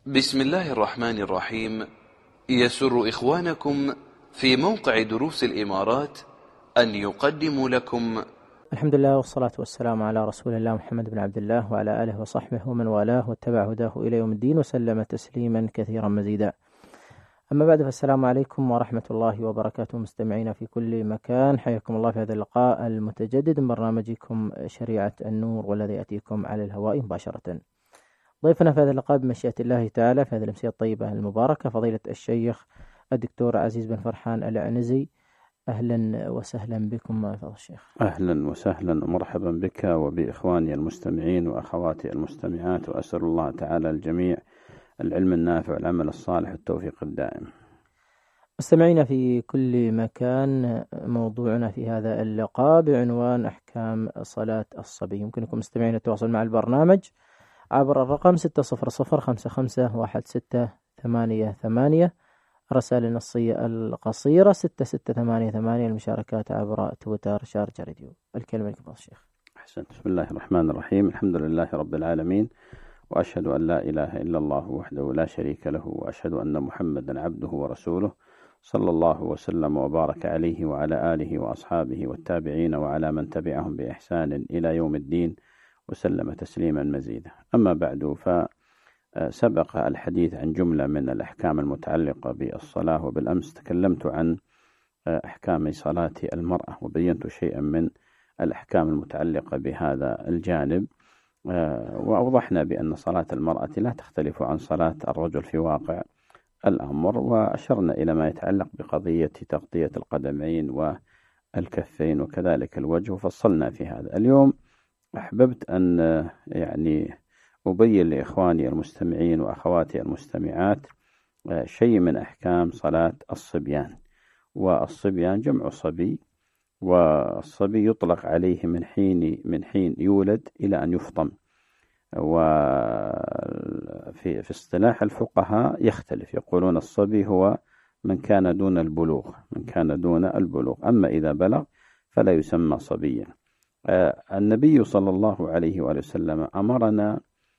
بسم الله الرحمن الرحيم. يسر إخوانكم في موقع دروس الإمارات أن يقدموا لكم الحمد لله والصلاة والسلام على رسول الله محمد بن عبد الله وعلى آله وصحبه ومن والاه واتبع هداه إلى يوم الدين وسلم تسليما كثيرا مزيدا. أما بعد، فالسلام عليكم ورحمة الله وبركاته مستمعين في كل مكان، حياكم الله في هذا اللقاء المتجدد من برنامجكم شريعة النور، والذي يأتيكم على الهواء مباشرة. ضيفنا في هذا اللقاء بمشيئة الله تعالى في هذه الأمسية الطيبة المباركة فضيلة الشيخ الدكتور عزيز بن فرحان العنزي. أهلا وسهلا بكم فضل الشيخ. أهلا وسهلا ومرحبا بك وبإخواني المستمعين وأخواتي المستمعات، وأسأل الله تعالى الجميع العلم النافع والعمل الصالح والتوفيق الدائم. مستمعينا في كل مكان، موضوعنا في هذا اللقاء بعنوان أحكام صلاة الصبي. يمكنكم مستمعين التواصل مع البرنامج عبر الرقم 600551688، الرسائل النصية القصيرة 6688، المشاركات عبر تويتر شارجة راديو. الكلمة لكم الشيخ. أحسنت. بسم الله الرحمن الرحيم. الحمد لله رب العالمين، وأشهد أن لا إله إلا الله وحده لا شريك له، وأشهد أن محمدا عبده ورسوله، صلى الله وسلم وبارك عليه وعلى آله وأصحابه والتابعين وعلى من تبعهم بإحسان إلى يوم الدين وسلم تسليما مزيدا. أما بعد، فسبق الحديث عن جملة من الأحكام المتعلقة بالصلاة، وبالأمس تكلمت عن أحكام صلاة المرأة وبينت شيئا من الأحكام المتعلقة بهذا الجانب، وأوضحنا بأن صلاة المرأة لا تختلف عن صلاة الرجل في واقع الأمر، وأشرنا إلى ما يتعلق بقضية تغطية القدمين والكفين وكذلك الوجه، وفصلنا في هذا. اليوم أحببت أن أبين لإخواني المستمعين وأخواتي المستمعات شيء من أحكام صلاة الصبيان. والصبيان جمع صبي، والصبي يطلق عليه من حين يولد إلى أن يفطم، وفي اصطلاح الفقهاء يختلف، يقولون الصبي هو من كان دون البلوغ، أما إذا بلغ فلا يسمى صبيا. النبي صلى الله عليه وآله وسلم أمرنا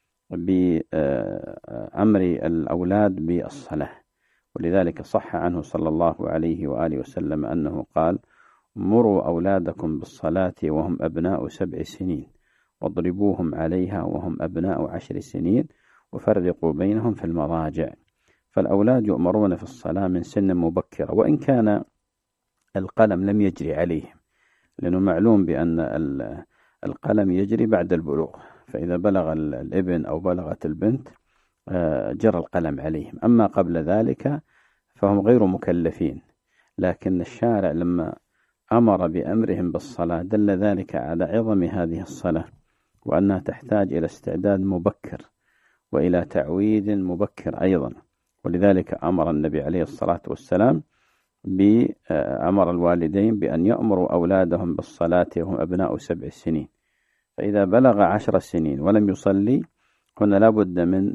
بأمر الأولاد بالصلاة، ولذلك صح عنه صلى الله عليه وآله وسلم أنه قال: مروا أولادكم بالصلاة وهم أبناء 7 سنين، واضربوهم عليها وهم أبناء 10 سنين، وفرقوا بينهم في المضاجع. فالأولاد يؤمرون في الصلاة من سن مبكرة، وإن كان القلم لم يجري عليهم، لأنه معلوم بأن القلم يجري بعد البلوغ، فإذا بلغ الابن أو بلغت البنت جرى القلم عليهم. أما قبل ذلك فهم غير مكلفين، لكن الشارع لما أمر بأمرهم بالصلاة دل ذلك على عظم هذه الصلاة، وأنها تحتاج إلى استعداد مبكر وإلى تعويد مبكر أيضا. ولذلك أمر النبي عليه الصلاة والسلام أمر الوالدين بأن يأمروا أولادهم بالصلاة وهم أبناء 7 سنين، فإذا بلغ 10 سنين ولم يصلي هنا لابد من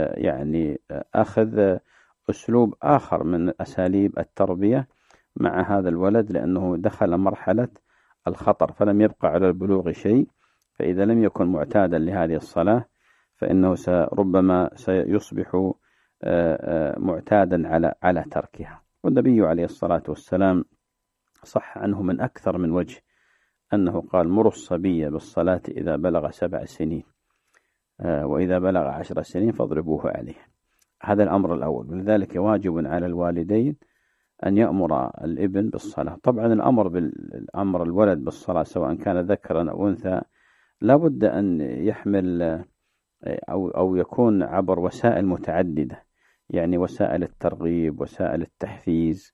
أخذ أسلوب آخر من أساليب التربية مع هذا الولد، لأنه دخل مرحلة الخطر فلم يبقى على البلوغ شيء، فإذا لم يكن معتادا لهذه الصلاة فإنه ربما سيصبح معتادا على تركها. والنبي عليه الصلاة والسلام صح عنه من أكثر من وجه أنه قال: مروا الصبي بالصلاة إذا بلغ 7 سنين، وإذا بلغ 10 سنين فاضربوه عليه. هذا الأمر الأول، ولذلك واجب على الوالدين أن يأمر الابن بالصلاة. طبعا الأمر الولد بالصلاة سواء كان ذكرا أو أنثى لابد أن يحمل أو يكون عبر وسائل متعددة، يعني وسائل الترغيب، وسائل التحفيز،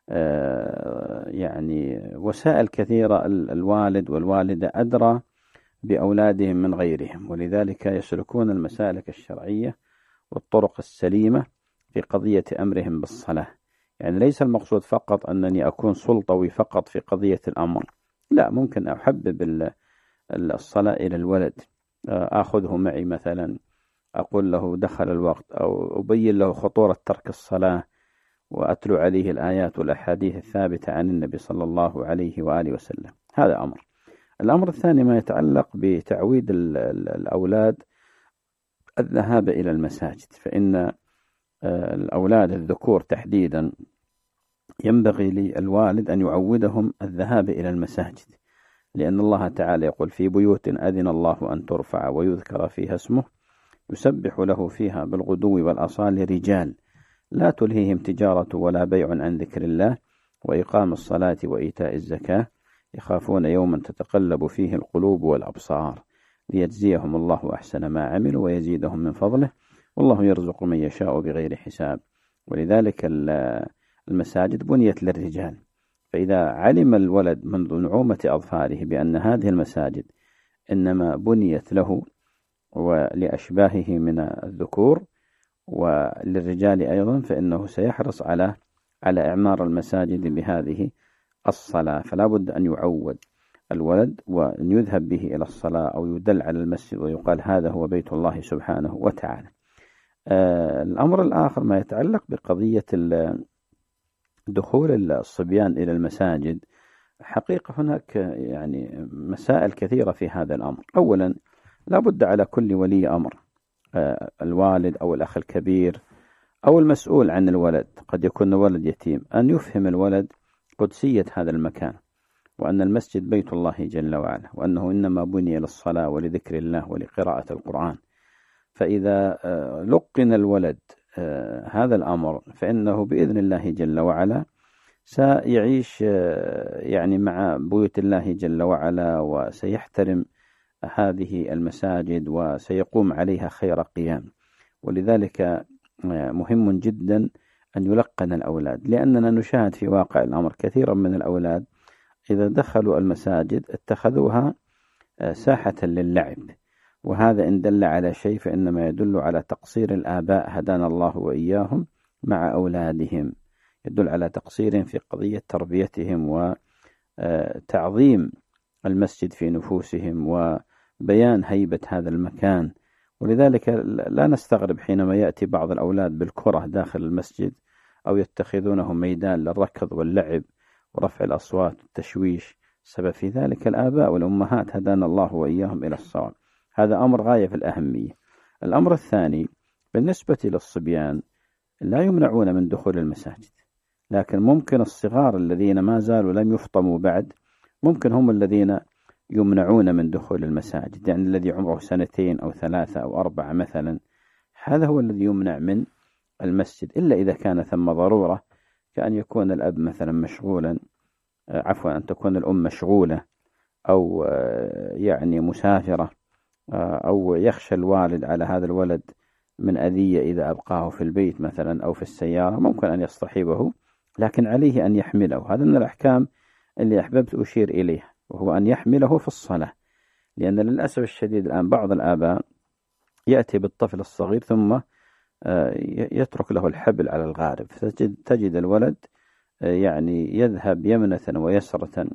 وسائل كثيرة. الوالد والوالدة أدرى بأولادهم من غيرهم، ولذلك يسلكون المسالك الشرعية والطرق السليمة في قضية أمرهم بالصلاة. يعني ليس المقصود فقط أنني أكون سلطوي فقط في قضية الأمر، لا، ممكن أحبب الصلاة إلى الولد، أخذه معي مثلا، أقول له دخل الوقت، أو أبين له خطورة ترك الصلاة، وأتلو عليه الآيات والأحاديث الثابتة عن النبي صلى الله عليه وآله وسلم. هذا أمر. الأمر الثاني ما يتعلق بتعويد الأولاد الذهاب إلى المساجد، فإن الأولاد الذكور تحديدا ينبغي للوالد أن يعودهم الذهاب إلى المساجد، لأن الله تعالى يقول في بيوت أذن الله أن ترفع ويذكر فيها اسمه يسبح له فيها بالغدو والأصال رجال لا تلهيهم تجارة ولا بيع عن ذكر الله وإقام الصلاة وإيتاء الزكاة يخافون يوما تتقلب فيه القلوب والأبصار ليجزيهم الله أحسن ما عملوا ويزيدهم من فضله والله يرزق من يشاء بغير حساب. ولذلك المساجد بنيت للرجال، فإذا علم الولد منذ نعومة أظفاره بأن هذه المساجد إنما بنيت له ولأشباهه من الذكور وللرجال أيضا، فإنه سيحرص على إعمار المساجد بهذه الصلاة. فلا بد أن يعود الولد وأن يذهب به إلى الصلاة أو يدل على المسجد ويقال هذا هو بيت الله سبحانه وتعالى. الأمر الآخر ما يتعلق بقضية دخول الصبيان إلى المساجد. حقيقة هناك يعني مسائل كثيرة في هذا الأمر. أولا لا بد على كل ولي أمر، الوالد أو الأخ الكبير أو المسؤول عن الولد، قد يكون ولد يتيم، أن يفهم الولد قدسية هذا المكان، وأن المسجد بيت الله جل وعلا، وأنه إنما بني للصلاة ولذكر الله ولقراءة القرآن. فإذا لقن الولد هذا الأمر فإنه بإذن الله جل وعلا سيعيش يعني مع بيوت الله جل وعلا وسيحترم هذه المساجد وسيقوم عليها خير قيام. ولذلك مهم جدا أن يلقن الأولاد، لأننا نشاهد في واقع الأمر كثيرا من الأولاد إذا دخلوا المساجد اتخذوها ساحة للعب، وهذا إن دل على شيء فإنما يدل على تقصير الآباء هدانا الله وإياهم مع أولادهم، يدل على تقصير في قضية تربيتهم وتعظيم المسجد في نفوسهم وبيان هيبة هذا المكان. ولذلك لا نستغرب حينما يأتي بعض الأولاد بالكرة داخل المسجد أو يتخذونه ميدان للركض واللعب ورفع الأصوات والتشويش. السبب في ذلك الآباء والأمهات هدانا الله وإياهم إلى الصواب. هذا أمر غاية في الأهمية. الأمر الثاني بالنسبة للصبيان لا يمنعون من دخول المساجد، لكن ممكن الصغار الذين ما زالوا لم يفطموا بعد ممكن هم الذين يمنعون من دخول المساجد، يعني الذي عمره 2 أو 3 أو 4 مثلا، هذا هو الذي يمنع من المسجد، إلا إذا كان ثم ضرورة، كأن يكون الأب مثلا مشغولا، أن تكون الأم مشغولة أو يعني مسافرة، أو يخشى الوالد على هذا الولد من أذية إذا أبقاه في البيت مثلا أو في السيارة، ممكن أن يصطحبه، لكن عليه أن يحمله. هذا من الأحكام اللي أحببت أشير إليه، وهو أن يحمله في الصلاة. لأن للأسف الشديد الآن بعض الآباء يأتي بالطفل الصغير ثم يترك له الحبل على الغارب، فتجد الولد يعني يذهب يمنة ويسرة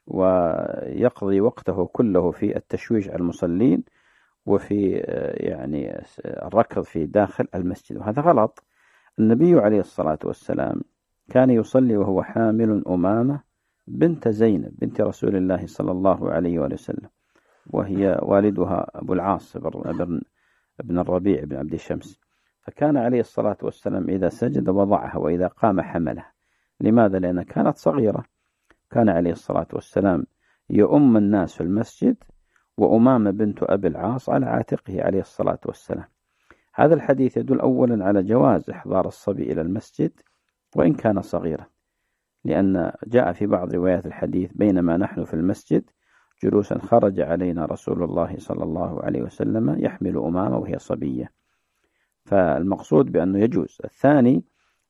ويقضي وقته كله في التشويش على المصلين وفي يعني الركض في داخل المسجد، وهذا غلط. النبي عليه الصلاة والسلام كان يصلي وهو حامل أمامة بنت زينب بنت رسول الله صلى الله عليه وسلم، وهي والدها أبو العاص بن الربيع بن عبد الشمس، فكان عليه الصلاة والسلام إذا سجد وضعها وإذا قام حملها. لماذا؟ لأنها كانت صغيرة. كان عليه الصلاة والسلام يؤم الناس في المسجد وأمامة بنت أبي العاص على عاتقه عليه الصلاة والسلام. هذا الحديث يدل أولا على جواز إحضار الصبي إلى المسجد وإن كان صغيرا، لأن جاء في بعض روايات الحديث بينما نحن في المسجد جلوسا خرج علينا رسول الله صلى الله عليه وسلم يحمل أمامة وهي صبية، فالمقصود بأنه يجوز. الثاني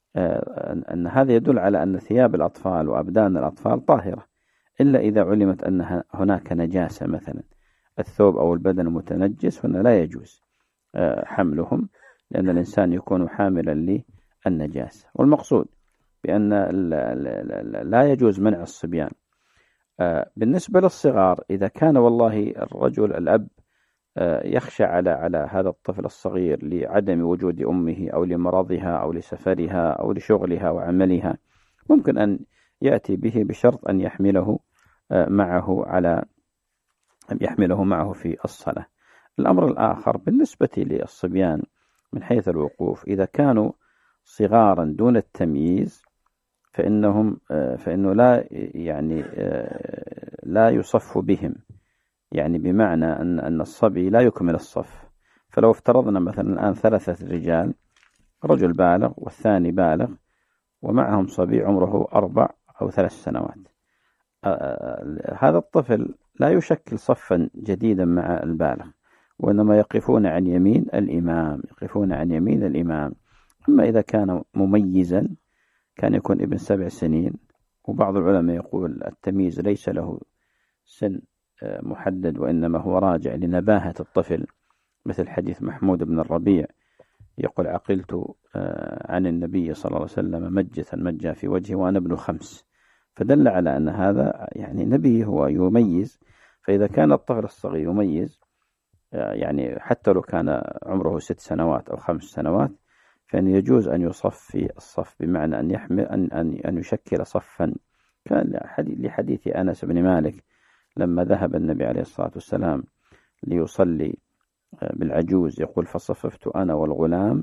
أن هذا يدل على أن ثياب الأطفال وأبدان الأطفال طاهرة، إلا إذا علمت أن هناك نجاسة، مثلا الثوب أو البدن متنجس، هنا لا يجوز حملهم، لأن الإنسان يكون حاملا للنجاسة. والمقصود بأن لا يجوز منع الصبيان. بالنسبة للصغار، إذا كان والله الرجل الأب يخشى على هذا الطفل الصغير لعدم وجود أمه أو لمرضها أو لسفرها أو لشغلها وعملها، ممكن أن يأتي به بشرط أن يحمله معه في الصلاة. الأمر الآخر بالنسبة للصبيان من حيث الوقوف، إذا كانوا صغارا دون التمييز فإنه لا يصف بهم، يعني بمعنى أن الصبي لا يكمل الصف. فلو افترضنا مثلا الآن 3 رجال، رجل بالغ والثاني بالغ ومعهم صبي عمره 4 أو 3 سنوات، هذا الطفل لا يشكل صفا جديدا مع البالغ، وإنما يقفون عن يمين الإمام. أما إذا كان مميزا كان يكون ابن 7 سنين، وبعض العلماء يقول التمييز ليس له سن محدد، وإنما هو راجع لنباهة الطفل، مثل حديث محمود بن الربيع يقول عقلت عن النبي صلى الله عليه وسلم مجة في وجهه وأنا ابن 5، فدل على أن هذا يعني نبي هو يميز. فإذا كان الطفل الصغير يميز، يعني حتى لو كان عمره 6 سنوات أو 5 سنوات، فإن يجوز أن يصف في الصف، بمعنى أن يحمل أن يشكل صفا. كان لحديث أنس بن مالك لما ذهب النبي عليه الصلاة والسلام ليصلي بالعجوز، يقول فصففت أنا والغلام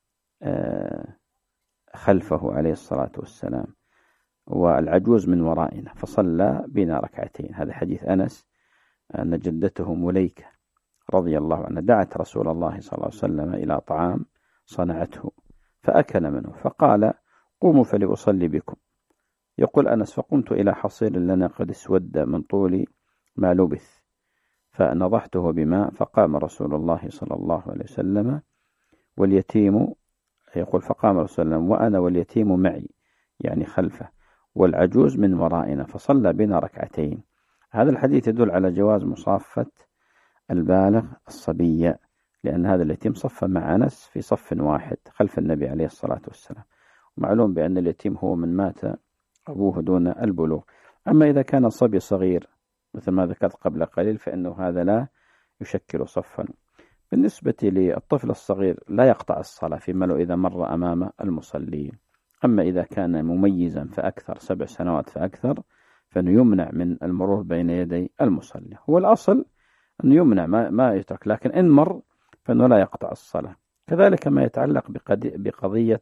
خلفه عليه الصلاة والسلام والعجوز من ورائنا، فصلى بنا 2 ركعتين. هذا حديث أنس أن جدته مليكة رضي الله عنها دعت رسول الله صلى الله عليه وسلم إلى طعام صنعته فأكل منه، فقال قوموا فلأصلي بكم. يقول أنس فقمت إلى حصير لنا قد اسود من طول ما لبث، فنضحته بماء، فقام رسول الله صلى الله عليه وسلم واليتيم، يقول فقام رسول الله وأنا واليتيم معي، يعني خلفه، والعجوز من ورائنا، فصلى بنا 2 ركعتين. هذا الحديث يدل على جواز مصافة البالغ الصبية، لأن هذا اليتيم صف مع أنس في صف واحد خلف النبي عليه الصلاة والسلام، ومعلوم بأن اليتيم هو من مات أبوه دون البلوغ. أما إذا كان الصبي صغير مثل ما ذكرت قبل قليل فإنه هذا لا يشكل صفا. بالنسبة للطفل الصغير لا يقطع الصلاة فيما لو إذا مر أمام المصلين. أما إذا كان مميزا فأكثر 7 سنوات فأكثر فإنه يمنع من المرور بين يدي المصلي. هو الأصل أنه يمنع ما يترك، لكن إن مر فإنه لا يقطع الصلاة. كذلك ما يتعلق بقضية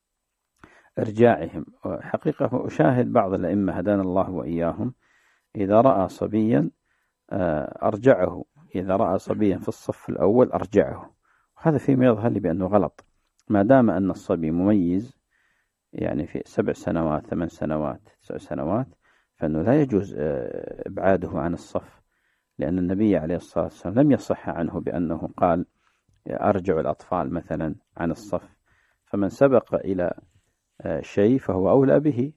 إرجاعهم. حقيقة أشاهد بعض الأئمة هدانا الله وإياهم إذا رأى صبيا أرجعه، إذا رأى صبيا في الصف الأول أرجعه، وهذا فيما يظهر لي بأنه غلط. ما دام أن الصبي مميز يعني في 7 سنوات 8 سنوات 9 سنوات فإنه لا يجوز إبعاده عن الصف، لأن النبي عليه الصلاة والسلام لم يصح عنه بأنه قال أرجع الأطفال مثلا عن الصف. فمن سبق إلى شيء فهو أولى به،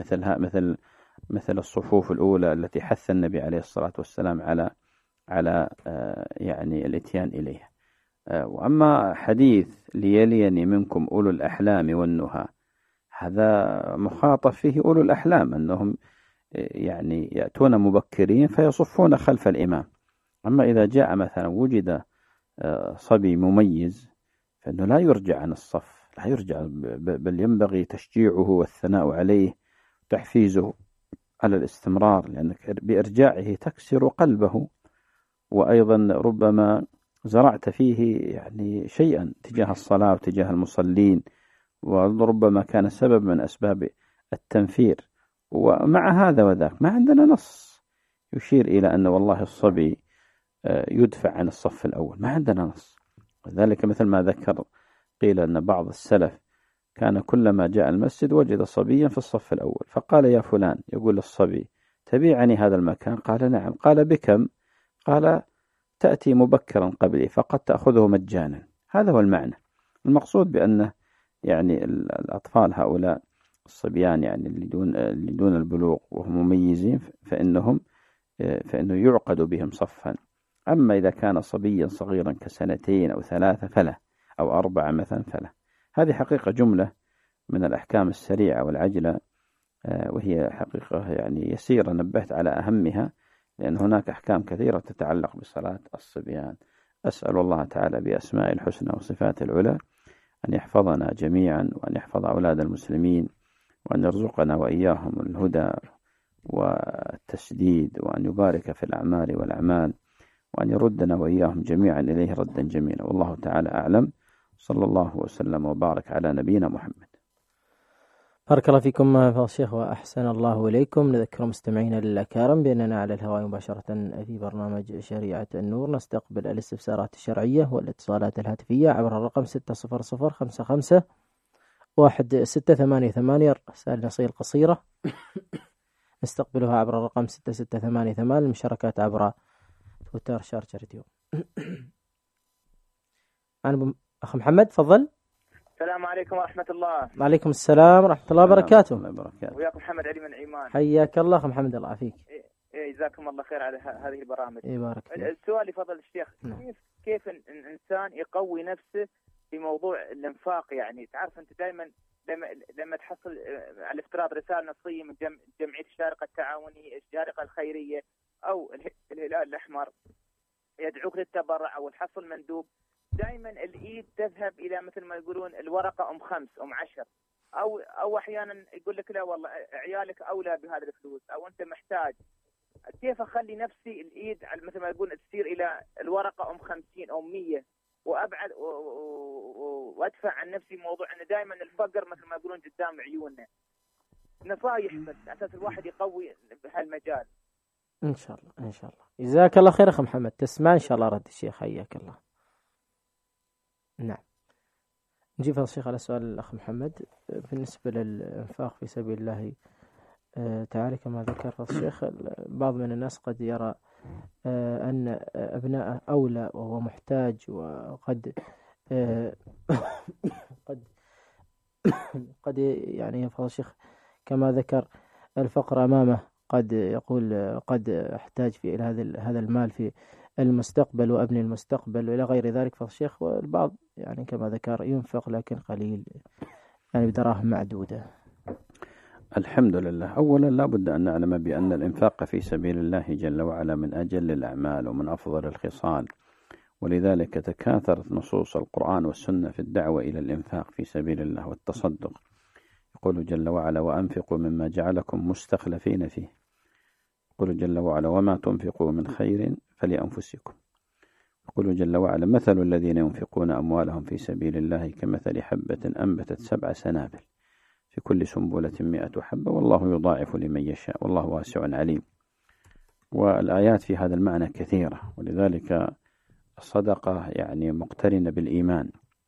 مثل الصفوف الأولى التي حث النبي عليه الصلاة والسلام على يعني الاتيان إليها. وأما حديث ليليني منكم أولو الأحلام والنهى، هذا مخاطب فيه أولو الأحلام أنهم يعني يأتون مبكرين فيصفون خلف الإمام. أما إذا جاء مثلا وجد صبي مميز فإنه لا يرجع عن الصف، لا يرجع، بل ينبغي تشجيعه والثناء عليه وتحفيزه على الاستمرار، لأنك بإرجاعه تكسر قلبه، وأيضا ربما زرعت فيه يعني شيئا تجاه الصلاة وتجاه المصلين، وربما كان سبب من أسباب التنفير. ومع هذا وذاك ما عندنا نص يشير إلى أن والله الصبي يدفع عن الصف الأول، ما عندنا نص. وذلك مثل ما ذكر قيل أن بعض السلف كان كلما جاء المسجد وجد صبيا في الصف الأول فقال يا فلان، يقول للصبي تبيعني هذا المكان؟ قال نعم. قال بكم؟ قال تأتي مبكرا قبلي فقد تأخذه مجانا. هذا هو المعنى المقصود، بأنه يعني الأطفال هؤلاء الصبيان يعني اللي دون البلوغ وهم مميزين فإنه يعقد بهم صفا. أما إذا كان صبيا صغيرا ك2 أو 3 فلا، أو 4 مثلا فلا. هذه حقيقة جملة من الأحكام السريعة والعجلة، وهي حقيقة يعني يسيرة نبهت على أهمها، لأن هناك أحكام كثيرة تتعلق بصلاة الصبيان. أسأل الله تعالى بأسماء الحسنى وصفات العلى أن يحفظنا جميعا، وأن يحفظ أولاد المسلمين، وأن يرزقنا وإياهم الهدى والتسديد، وأن يبارك في الأعمال والأعمال، وأن يردنا وإياهم جميعا إليه ردا جميلا. والله تعالى أعلم. صلى الله وسلم وبارك على نبينا محمد. بارك الله فيكم فضيلة الشيخ وأحسن الله إليكم. نذكر مستمعينا الأكارم بأننا على الهواء مباشرة في برنامج شريعة النور، نستقبل الاستفسارات الشرعية والاتصالات الهاتفية عبر الرقم 600551688. رسائل نصية قصيرة نستقبلها عبر الرقم 6688. المشاركات عبر تويتر شارجر اليوم. أنا أخ محمد تفضل. السلام عليكم ورحمة الله. وعليكم السلام ورحمة الله وبركاته. وياكم محمد علي من عمان. حياك الله أخ محمد، الله يعافيك. جزاكم الله خير على هذه البرامج. بارك فيك. السؤال لفضل الشيخ، كيف الإنسان يقوي نفسه في موضوع الإنفاق؟ يعني تعرف أنت دائما لما تحصل على افتراض رسالة نصية من جمعية الشارقة التعاونية، الشارقة الخيرية أو الهلال الأحمر يدعوك للتبرع أو تحصل مندوب، دائما الإيد تذهب إلى مثل ما يقولون الورقة أم 5 أم 10، أو أحيانا يقول لك لا والله عيالك أولى بهذه الفلوس أو أنت محتاج. كيف أخلي نفسي الإيد مثل ما يقول تصير إلى الورقة أم 50 أو 100 وأبعد وأدفع عن نفسي موضوع أن دائما الفقر مثل ما يقولون قدام عيوننا. نصايح بس أساس الواحد يقوي بهالمجال. إن شاء الله إن شاء الله. جزاك الله خير أخ محمد، تسمع إن شاء الله رد الشيخ، حياك الله. نعم، نجيب هذا الشيخ على سؤال الأخ محمد بالنسبة للإنفاق في سبيل الله تعالى. كما ذكر فضل الشيخ، بعض من الناس قد يرى أن أبناءه أولى وهو محتاج، وقد قد يعني فضل الشيخ كما ذكر الفقر أمامه، قد يقول قد أحتاج في هذا المال في المستقبل وأبني المستقبل وإلى غير ذلك فضل الشيخ. والبعض يعني كما ذكر ينفق لكن قليل، يعني بدراهم معدودة. الحمد لله. أولا لا بد أن نعلم بأن الإنفاق في سبيل الله جل وعلا من أجل الأعمال ومن أفضل الخصال، ولذلك تكاثرت نصوص القرآن والسنة في الدعوة إلى الإنفاق في سبيل الله والتصدق. يقول جل وعلا: وأنفقوا مما جعلكم مستخلفين فيه. يقول جل وعلا: وما تنفقوا من خير فلأنفسكم. يقول جل وعلا: مثل الذين ينفقون أموالهم في سبيل الله كمثل حبة أنبتت 7 سنابل في كل سنبلة 100 حبة والله يضاعف لمن يشاء والله واسع عليم. والآيات في هذا المعنى كثيرة، ولذلك الصدقة يعني مقترنة بالإيمان.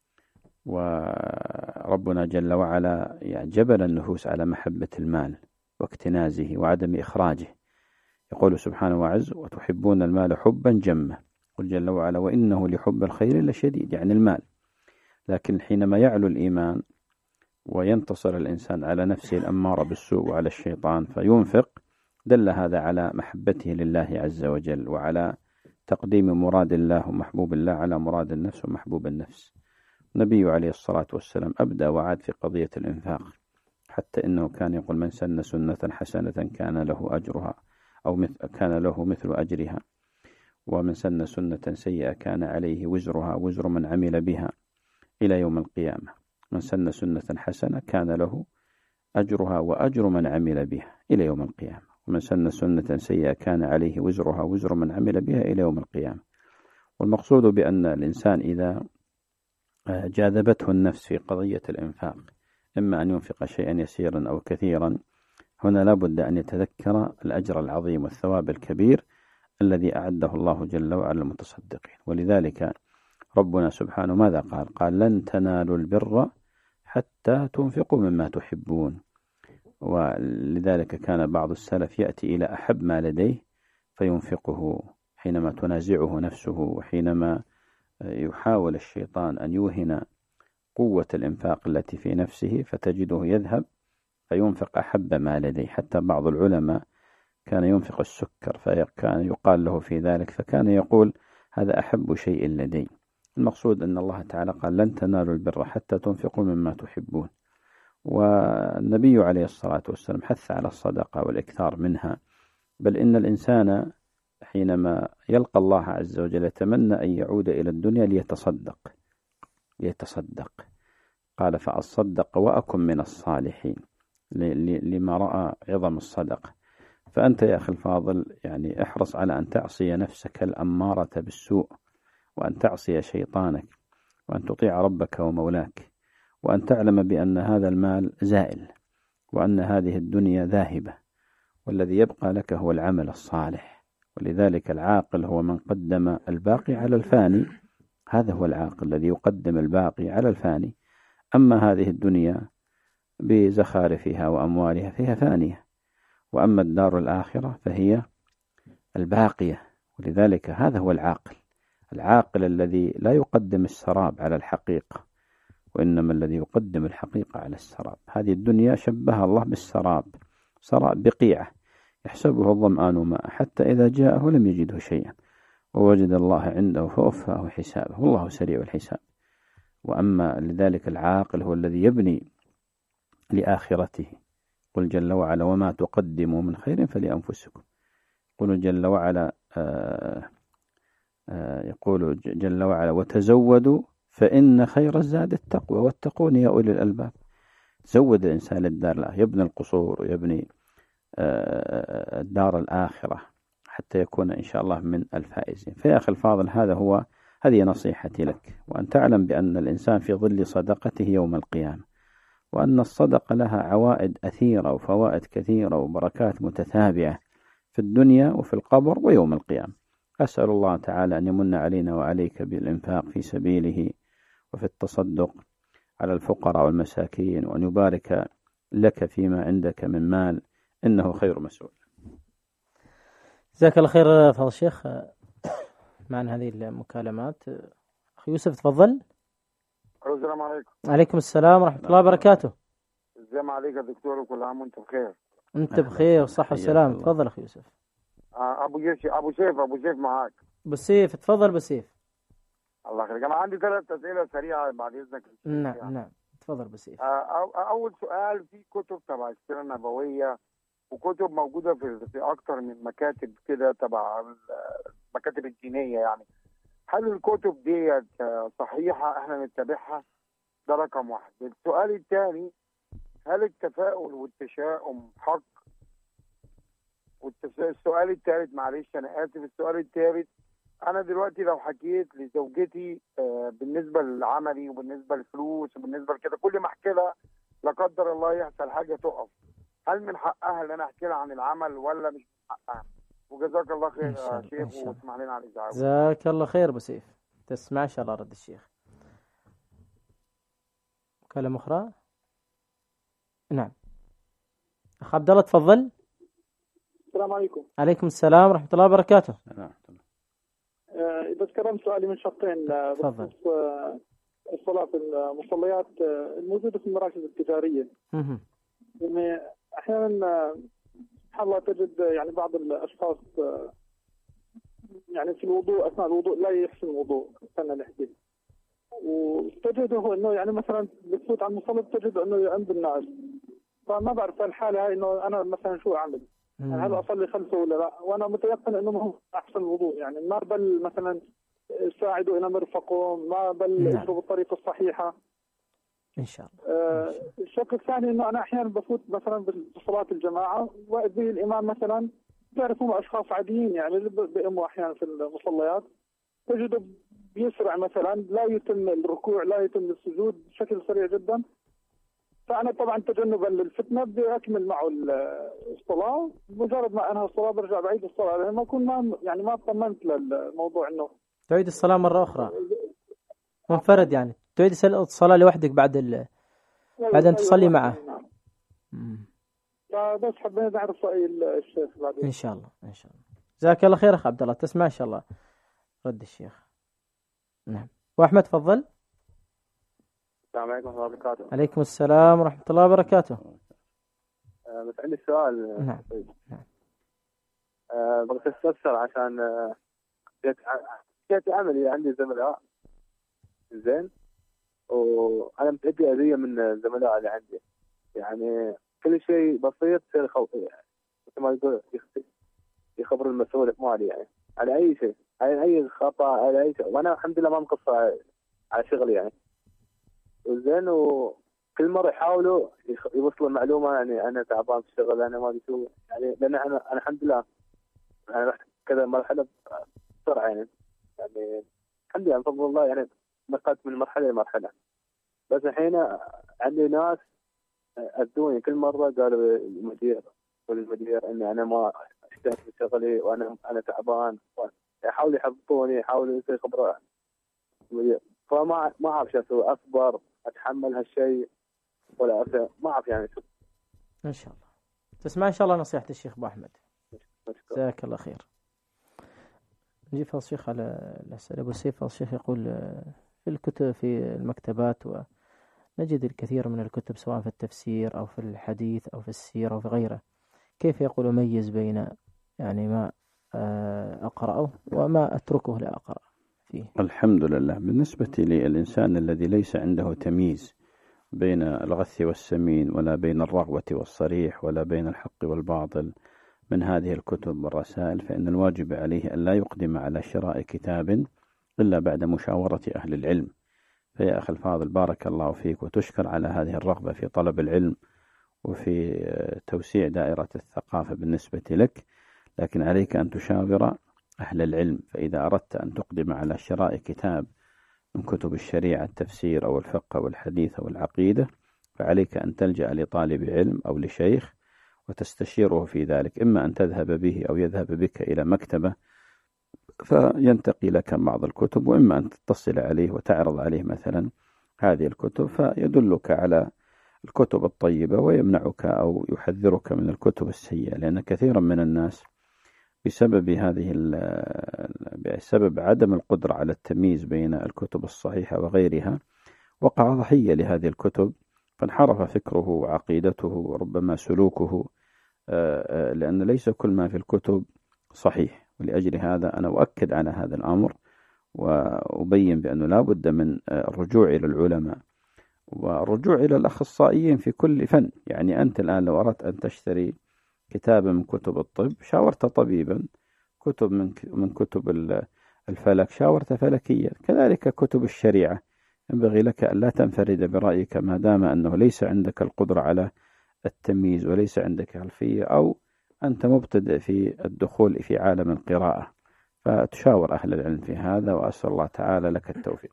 وربنا جل وعلا يعني جبل النفوس على محبة المال واكتنازه وعدم إخراجه. يقول سبحانه وعز: وتحبون المال حبا جما. قل جل وعلا: وإنه لحب الخير لشديد، يعني المال. لكن حينما يعلو الإيمان وينتصر الإنسان على نفسه الأمارة بالسوء وعلى الشيطان فينفق، دل هذا على محبته لله عز وجل وعلى تقديم مراد الله ومحبوب الله على مراد النفس ومحبوب النفس. النبي عليه الصلاة والسلام أبدى وعاد في قضية الإنفاق، حتى إنه كان يقول: من سن سنة حسنة كان له أجرها أو كان له مثل أجرها، ومن سن سنة سيئة كان عليه وزرها وزر من عمل بها إلى يوم القيامة. من سن سنة حسنة كان له أجرها وأجر من عمل بها إلى يوم القيامة، ومن سن سنة سيئة كان عليه وزرها وزر من عمل بها إلى يوم القيامة. والمقصود بأن الإنسان إذا جاذبته النفس في قضية الإنفاق، إما أن ينفق شيئا يسيرا أو كثيرا، هنا لابد أن يتذكر الأجر العظيم والثواب الكبير الذي أعده الله جل وعلا للمتصدقين. ولذلك ربنا سبحانه ماذا قال؟ قال: لن تنالوا البر حتى تنفقوا مما تحبون. ولذلك كان بعض السلف يأتي إلى أحب ما لديه فينفقه حينما تنازعه نفسه، وحينما يحاول الشيطان أن يوهن قوة الإنفاق التي في نفسه فتجده يذهب فينفق أحب ما لديه. حتى بعض العلماء كان ينفق السكر فكان يقال له في ذلك فكان يقول: هذا أحب شيء لدي. المقصود أن الله تعالى قال: لن تنالوا البر حتى تنفقوا مما تحبون. والنبي عليه الصلاة والسلام حث على الصدقة والإكثار منها، بل إن الإنسان حينما يلقى الله عز وجل يتمنى أن يعود إلى الدنيا ليتصدق. قال: فأصدق وأكن من الصالحين، لما رأى عظم الصدقة. فأنت يا أخي الفاضل يعني احرص على أن تعصي نفسك الأمارة بالسوء، وأن تعصي شيطانك، وأن تطيع ربك ومولاك، وأن تعلم بأن هذا المال زائل، وأن هذه الدنيا ذاهبة، والذي يبقى لك هو العمل الصالح. ولذلك العاقل هو من قدم الباقي على الفاني، هذا هو العاقل الذي يقدم الباقي على الفاني. أما هذه الدنيا بزخارفها وأموالها فهي فانية، وأما الدار الآخرة فهي الباقية. ولذلك هذا هو العاقل، العاقل الذي لا يقدم السراب على الحقيقة، وإنما الذي يقدم الحقيقة على السراب. هذه الدنيا شبهها الله بالسراب، سراب بقيعة يحسبه الظمآن ماء حتى إذا جاءه لم يجده شيئا ووجد الله عنده فوفاه حسابه والله سريع الحساب. وأما لذلك العاقل هو الذي يبني لآخرته. قل جل وعلا وما تقدموا من خير فلأنفسكم. قل جل وعلا يقول جل وعلا وتزودوا فإن خير الزاد التقوى واتقون يا أولي الألباب. تزود الإنسان الدار، يبني القصور ويبني الدار الآخرة حتى يكون إن شاء الله من الفائزين. فيا أخي الفاضل، هذه نصيحتي لك، وأن تعلم بأن الإنسان في ظل صدقته يوم القيامة، وأن الصدقة لها عوائد أثيرة وفوائد كثيرة وبركات متتابعة في الدنيا وفي القبر ويوم القيامة. أسأل الله تعالى أن يمن علينا وعليك بالإنفاق في سبيله وفي التصدق على الفقراء والمساكين، وأن يبارك لك فيما عندك من مال، إنه خير مسؤول. جزاك الله خير فضل الشيخ. معنا هذه المكالمات. أخي يوسف تفضل. السلام عليكم. عليكم السلام ورحمة الله وبركاته. السلام عليكم يا دكتور، وكل عام وانت بخير. انت بخير والصحة والسلام. تفضل أخي يوسف. أبو سيف معاك. أبو سيف تفضل. أبو سيف الله يخليك. أنا عندي 3 أسئلة سريعة بعد إذنك. نعم تفضل أبو سيف. أول سؤال، في كتب تبع السيرة النبوية وكتب موجودة في أكتر من مكاتب كده تبع المكاتب الدينية يعني. هل الكتب دي صحيحة احنا نتبعها؟ ده رقم واحد. السؤال الثاني، هل التفاؤل والتشاؤم حق؟ السؤال الثالث، معلش أنا آسف، السؤال الثالث، أنا دلوقتي لو حكيت لزوجتي بالنسبة لعملي وبالنسبة للفلوس وبالنسبة لكده، كل ما أحكي لها لا قدر الله يحصل حاجة تقف، هل من حقها ان انا احكي لها عن العمل ولا مش من حقها؟ وجزاك الله خير يا شيخ، واسمح لنا على الازعاج. جزاك الله خير ابو سيف. تسمع ان شاء الله رد الشيخ. مكالمة اخرى. نعم اخ عبد الله تفضل. السلام عليكم. عليكم السلام ورحمة الله وبركاته. إذا تكرمت سؤالي من شقين بخصوص الصلاة في المصليات الموجودة في المراكز التجارية. يعني أحيانا سبحان الله تجد يعني بعض الأشخاص يعني في الوضوء أثناء الوضوء لا يحسن الوضوء، استنى نحكي، وتجده إنه يعني مثلا بتفوت على المصلى تجد إنه عند الناس، فما بعرف الحالة هاي إنه أنا مثلا شو أعمل؟ يعني هل أصلي خلفه ولا لا؟ وأنا متيقن إنه ما هو أحسن الوضوء، يعني ما بل مثلا ساعدوا إلى مرفقه، ما بل يشربوا بالطريقة الصحيحة إن شاء الله. الشق الثاني إنه أنا أحيانا بفوت مثلا بصلاة الجماعة وأذي الإمام مثلا، تعرفون أشخاص عاديين يعني اللي بيأموا أحيانا في المصليات، تجده بيسرع مثلا، لا يتم الركوع لا يتم السجود بشكل سريع جدا. فأنا طبعا تجنبا للفتنة بدي أكمل معه الصلاة، مجرد ما أنهى الصلاة برجع بعيد الصلاة، لأن ما أكون ما اطمنت للموضوع إنه تعيد الصلاة مرة أخرى منفرد، يعني تعيد الصلاة لوحدك بعد أن تصلي معه. بس حبينا نعرف رأي الشيخ بعدين. إن شاء الله إن شاء الله. جزاك الله خير أخ عبد الله. تسمع إن شاء الله رد الشيخ. نعم. وأحمد تفضل. السلام عليكم ورحمة الله وبركاته. عليكم السلام ورحمة الله وبركاته. بس عندي سؤال. نعم. بغيت أستفسر عشان جيت عملي عندي زملاء زين، وأنا متأذي أذية من الزملاء اللي عندي، يعني كل شيء بسيط يصير مثل ما يقول يخبر المسؤول مالي يعني على أي شيء، على أي خطأ، على أي شيء، وأنا الحمد لله ما مقصر على شغلي يعني زين، وكل مرة يحاولوا يوصلوا المعلومة يعني أنا تعبان في الشغل، أنا ما أدري شو يعني، لأن أنا الحمد لله أنا رحت كذا مرحلة بسرعة يعني الحمد لله بفضل الله يعني نقلت من مرحلة لمرحلة. بس الحين عندي ناس أذوني كل مرة، قالوا المدير إني أنا ما اشتهت في شغلي وأنا تعبان، يحاولوا يحبطوني، يحاولوا يصير خبرة المدير. فما أعرف شو أسوي، أصبر أتحمل هالشيء ولا ما أعرف يعني شو. إن شاء الله تسمع إن شاء الله نصيحة الشيخ أبو أحمد، جزاك الله خير. نجي فضل الشيخ على الأسئلة. أبو سيف فضل الشيخ يقول في الكتب في المكتبات ونجد الكثير من الكتب سواء في التفسير أو في الحديث أو في السيرة أو في غيره، كيف يقول أميز بين يعني ما أقرأه وما أتركه لا أقرأ فيه؟ الحمد لله. بالنسبة للإنسان الذي ليس عنده تمييز بين الغث والسمين ولا بين الرغبة والصريح ولا بين الحق والباطل من هذه الكتب والرسائل، فإن الواجب عليه أن لا يقدم على شراء كتاب إلا بعد مشاورة أهل العلم. فيا أخي الفاضل بارك الله فيك وتشكر على هذه الرغبة في طلب العلم وفي توسيع دائرة الثقافة بالنسبة لك، لكن عليك أن تشاور أهل العلم. فإذا أردت أن تقدم على شراء كتاب من كتب الشريعة التفسير أو الفقه أو الحديث أو العقيدة، فعليك أن تلجأ لطالب علم أو لشيخ وتستشيره في ذلك، إما أن تذهب به أو يذهب بك إلى مكتبة فينتقي لك بعض الكتب، وإما أن تتصل عليه وتعرض عليه مثلا هذه الكتب فيدلك على الكتب الطيبة ويمنعك أو يحذرك من الكتب السيئة. لأن كثيرا من الناس بسبب عدم القدرة على التمييز بين الكتب الصحيحة وغيرها وقع ضحية لهذه الكتب، فانحرف فكره وعقيدته وربما سلوكه، لأن ليس كل ما في الكتب صحيح. ولأجل هذا أنا أؤكد على هذا الأمر وأبين بأنه لا بد من الرجوع إلى العلماء والرجوع إلى الأخصائيين في كل فن. يعني أنت الآن لو أردت أن تشتري كتابا من كتب الطب شاورت طبيبا، كتب من كتب الفلك شاورت فلكيا، كذلك كتب الشريعة ينبغي لك أن لا تنفرد برأيك ما دام أنه ليس عندك القدرة على التمييز وليس عندك خلفية أو أنت مبتدئ في الدخول في عالم القراءة، فتشاور أهل العلم في هذا، وأسأل الله تعالى لك التوفيق.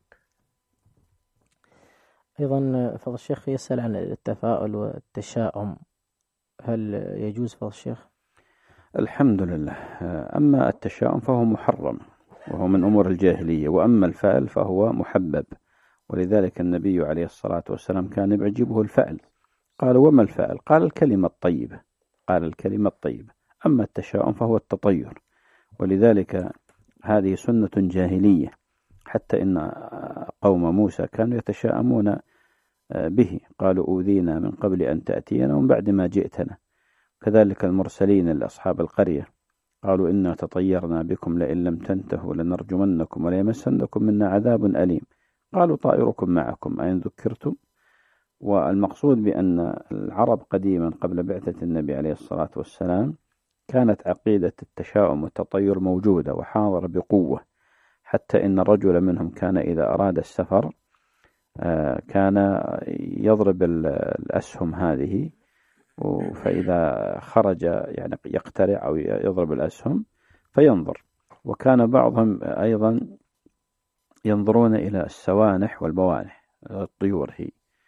أيضا فضل الشيخ يسأل عن التفاؤل والتشاؤم، هل يجوز فضل الشيخ؟ الحمد لله. أما التشاؤم فهو محرم وهو من أمور الجاهلية، وأما الفأل فهو محبب، ولذلك النبي عليه الصلاة والسلام كان يعجبه الفأل. قال وما الفأل؟ قال الكلمة الطيبة، قال الكلمة الطيبة. أما التشاؤم فهو التطير، ولذلك هذه سنة جاهلية، حتى إن قوم موسى كانوا يتشاءمون به، قالوا أوذينا من قبل أن تأتينا ومن بعد ما جئتنا. كذلك المرسلين لأصحاب القرية قالوا إنا تطيرنا بكم لئن لم تنتهوا لنرجمنكم وليمسنكم منا عذاب أليم، قالوا طائركم معكم أين ذكرتم. والمقصود بأن العرب قديما قبل بعثة النبي عليه الصلاة والسلام كانت عقيدة التشاؤم والتطير موجودة وحاضر بقوة، حتى إن الرجل منهم كان إذا أراد السفر كان يضرب الأسهم هذه، فإذا خرج يعني يقترع أو يضرب الأسهم فينظر. وكان بعضهم أيضا ينظرون إلى السوانح والبوانح، الطيور هي،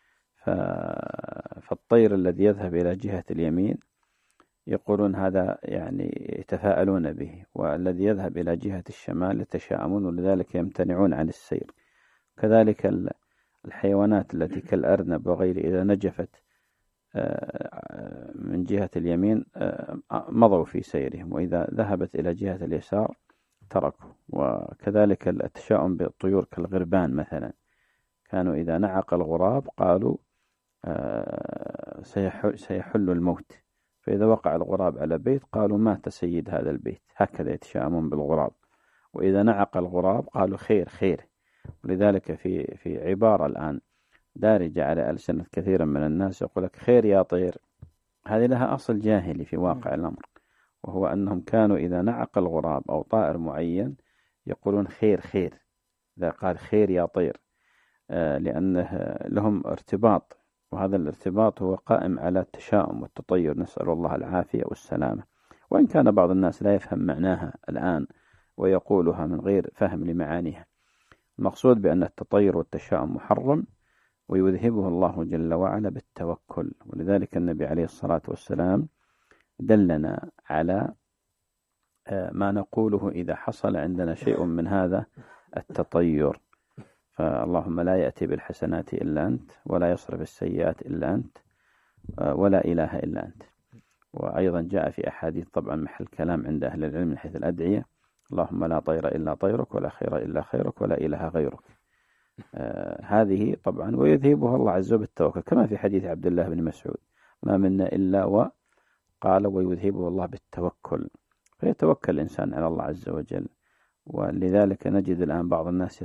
فالطير الذي يذهب إلى جهة اليمين يقولون هذا يعني يتفاءلون به، والذي يذهب إلى جهة الشمال يتشاءمون، ولذلك يمتنعون عن السير. كذلك الحيوانات التي كالأرنب وغيره إذا نجفت من جهة اليمين مضوا في سيرهم، وإذا ذهبت إلى جهة اليسار تركوا. وكذلك التشاؤم بالطيور كالغربان مثلا، كانوا إذا نعق الغراب قالوا سيحل الموت، فإذا وقع الغراب على بيت قالوا مات سيد هذا البيت. هكذا يتشاءمون بالغراب. وإذا نعق الغراب قالوا خير خير. ولذلك في عبارة الآن دارجة على ألسنة كثيرا من الناس يقول لك خير يا طير، هذه لها أصل جاهلي في واقع الأمر، وهو أنهم كانوا إذا نعق الغراب أو طائر معين يقولون خير خير، إذا قال خير يا طير، لأنه لهم ارتباط، وهذا الارتباط هو قائم على التشاؤم والتطير، نسأل الله العافية والسلامة. وإن كان بعض الناس لا يفهم معناها الآن ويقولها من غير فهم لمعانيها. المقصود بأن التطير والتشاؤم محرم، ويذهبه الله جل وعلا بالتوكل. ولذلك النبي عليه الصلاة والسلام دلنا على ما نقوله إذا حصل عندنا شيء من هذا التطير، فاللهم لا يأتي بالحسنات إلا أنت، ولا يصرف السيئات إلا أنت، ولا إله إلا أنت. وأيضا جاء في أحاديث طبعا محل كلام عند أهل العلم من حيث الأدعية: اللهم لا طير إلا طيرك، ولا خير إلا خيرك، ولا إله غيرك. هذه طبعا ويذهبها الله عز وجل بالتوكل، كما في حديث عبد الله بن مسعود: ما منا إلا وقال ويذهبه الله بالتوكل. فيتوكل الإنسان على الله عز وجل. ولذلك نجد الآن بعض الناس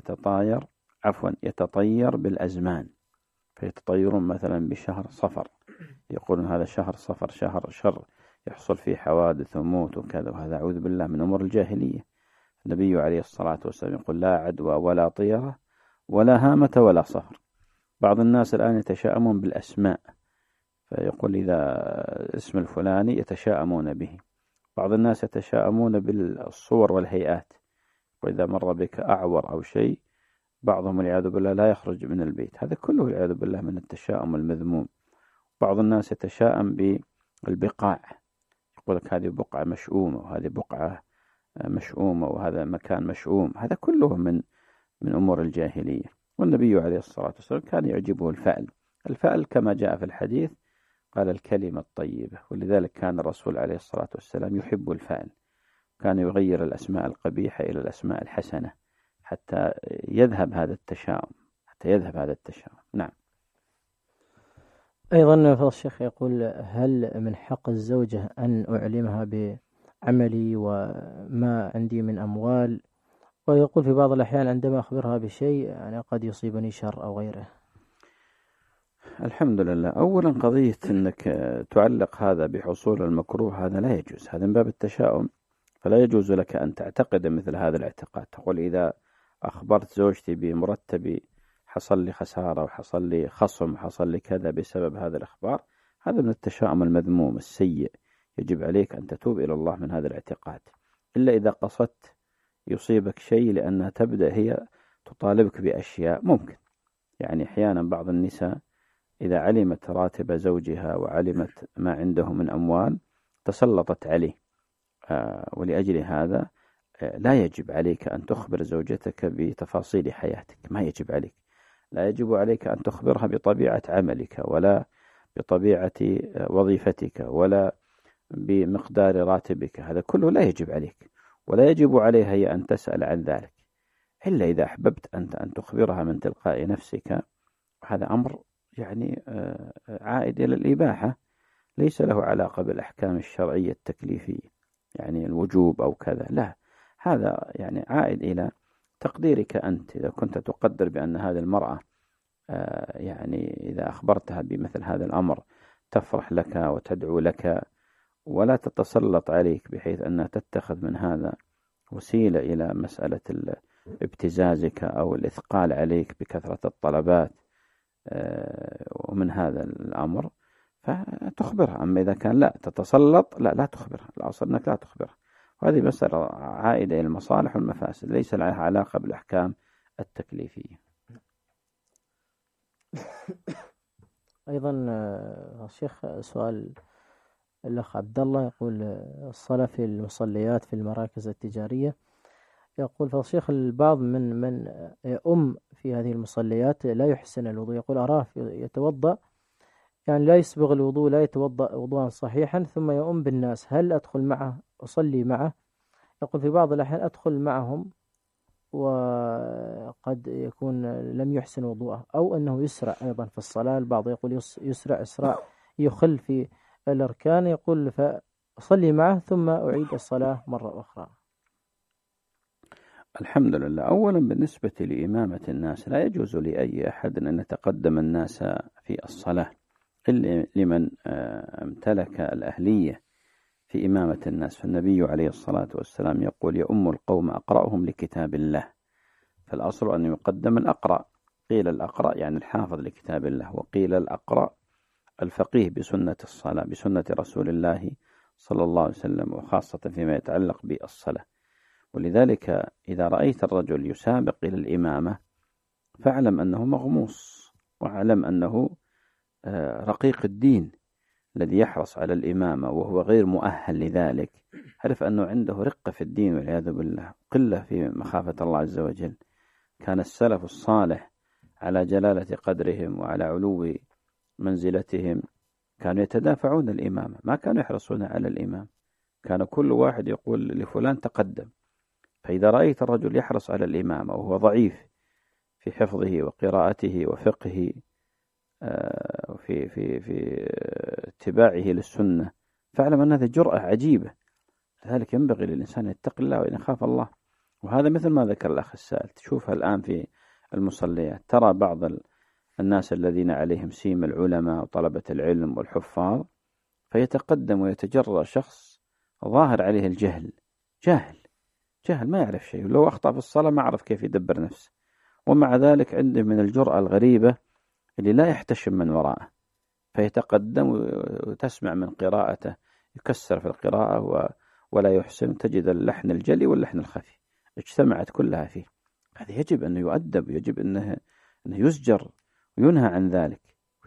يتطير بالأزمان، فيتطيرون مثلا بشهر صفر، يقولون هذا شهر صفر شهر شر، يحصل فيه حوادث وموت وكذا، وهذا أعوذ بالله من أمور الجاهلية. النبي عليه الصلاة والسلام يقول: لا عدوى ولا طيرة ولا هامة ولا صفر. بعض الناس الآن يتشائمون بالأسماء، فيقول إذا اسم الفلاني يتشائمون به. بعض الناس يتشائمون بالصور والهيئات، وإذا مر بك أعور أو شيء بعضهم والعياذ بالله لا يخرج من البيت. هذا كله والعياذ بالله من التشاؤم المذموم. بعض الناس يتشائم بالبقاع، يقول لك هذه بقعة مشؤومة، وهذه بقعة مشؤومة، وهذا مكان مشؤوم. هذا كله من أمور الجاهلية. والنبي عليه الصلاة والسلام كان يعجبه الفأل كما جاء في الحديث، قال: الكلمة الطيبة. ولذلك كان الرسول عليه الصلاة والسلام يحب الفأل، كان يغير الأسماء القبيحة إلى الأسماء الحسنة حتى يذهب هذا التشاؤم. نعم. أيضا فضل الشيخ يقول: هل من حق الزوجة أن أعلمها بعملي وما عندي من أموال؟ ويقول في بعض الأحيان عندما أخبرها بشيء يعني قد يصيبني شر أو غيره. الحمد لله. أولا قضية أنك تعلق هذا بحصول المكروه هذا لا يجوز، هذا من باب التشاؤم، فلا يجوز لك أن تعتقد مثل هذا الاعتقاد. تقول إذا أخبرت زوجتي بمرتبي حصل لي خسارة وحصل لي خصم وحصل لي كذا بسبب هذا الأخبار، هذا من التشاؤم المذموم السيء. يجب عليك أن تتوب إلى الله من هذا الاعتقاد، إلا إذا قصدت يصيبك شيء لأنها تبدأ هي تطالبك بأشياء. ممكن يعني أحيانا بعض النساء إذا علمت راتب زوجها وعلمت ما عنده من أموال تسلطت عليه، ولأجل هذا لا يجب عليك أن تخبر زوجتك بتفاصيل حياتك، ما يجب عليك. لا يجب عليك أن تخبرها بطبيعة عملك، ولا بطبيعة وظيفتك، ولا بمقدار راتبك، هذا كله لا يجب عليك، ولا يجب عليها هي أن تسأل عن ذلك، إلا إذا أحببت أنت أن تخبرها من تلقاء نفسك. هذا أمر يعني عائد إلى الإباحة، ليس له علاقة بالأحكام الشرعية التكليفية، يعني الوجوب أو كذا، لا، هذا يعني عائد إلى تقديرك أنت. إذا كنت تقدر بأن هذه المرأة يعني إذا أخبرتها بمثل هذا الأمر تفرح لك وتدعو لك ولا تتسلط عليك بحيث أنها تتخذ من هذا وسيلة إلى مسألة ابتزازك أو الإثقال عليك بكثرة الطلبات ومن هذا الأمر، فتخبرها. أما إذا كان لا تتسلط، لا تخبرها، الأصل أنك لا تخبرها. وهذه مسألة عائدة إلى المصالح والمفاسد، ليس لها علاقة بالأحكام التكليفية. أيضا الشيخ سؤال الأخ عبد الله يقول: الصلاة في المصليات في المراكز التجارية. يقول فالشيخ البعض من يؤم في هذه المصليات لا يحسن الوضوء، يقول أراه يتوضأ يعني لا يسبغ الوضوء، لا يتوضأ وضوءا صحيحا ثم يؤم بالناس، هل أدخل معه أصلي معه؟ يقول في بعض الأحيان أدخل معهم وقد يكون لم يحسن وضوءه، أو أنه يسرع أيضا في الصلاة. البعض يقول يسرع إسراع يخل في الأركان، يقول فأصلي معه ثم أعيد الصلاة مرة أخرى. الحمد لله. أولا بالنسبة لإمامة الناس لا يجوز لأي أحد أن يتقدم الناس في الصلاة إلا لمن امتلك الأهلية في إمامة الناس. فالنبي عليه الصلاة والسلام يقول: يؤم القوم أقرأهم لكتاب الله. فالأصل أن يقدم الأقرأ. قيل الأقرأ يعني الحافظ لكتاب الله، وقيل الأقرأ الفقيه بسنة الصلاة، بسنة رسول الله صلى الله عليه وسلم، وخاصة فيما يتعلق بالصلاة. ولذلك إذا رأيت الرجل يسابق إلى الإمامة فاعلم أنه مغموس، واعلم أنه رقيق الدين الذي يحرص على الإمامة وهو غير مؤهل لذلك. عرف أنه عنده رقة في الدين والعياذ بالله، قلة في مخافة الله عز وجل. كان السلف الصالح على جلالة قدرهم وعلى علو منزلتهم كانوا يتدافعون الإمامة، ما كانوا يحرصون على الإمام، كان كل واحد يقول لفلان تقدم. فإذا رأيت الرجل يحرص على الإمامة وهو ضعيف في حفظه وقراءته وفقهه في اتباعه للسنة فاعلم أن هذه جرأة عجيبة. لذلك ينبغي للإنسان أن يتقي الله وأن يخاف الله. وهذا مثل ما ذكر الأخ السائل، تشوفها الآن في المصليات، ترى بعض الناس الذين عليهم سيم العلماء وطلبة العلم والحفاظ فيتقدم ويتجرأ شخص ظاهر عليه الجهل، جاهل ما يعرف شيء، لو أخطأ في الصلاة ما عرف كيف يدبر نفسه، ومع ذلك عنده من الجرأة الغريبة اللي لا يحتشم من وراءه، فيتقدم وتسمع من قراءته يكسر في القراءة ولا يحسن، تجد اللحن الجلي واللحن الخفي اجتمعت كلها فيه. هذا يجب أنه يؤدب، ويجب أنه يزجر وينهى عن ذلك،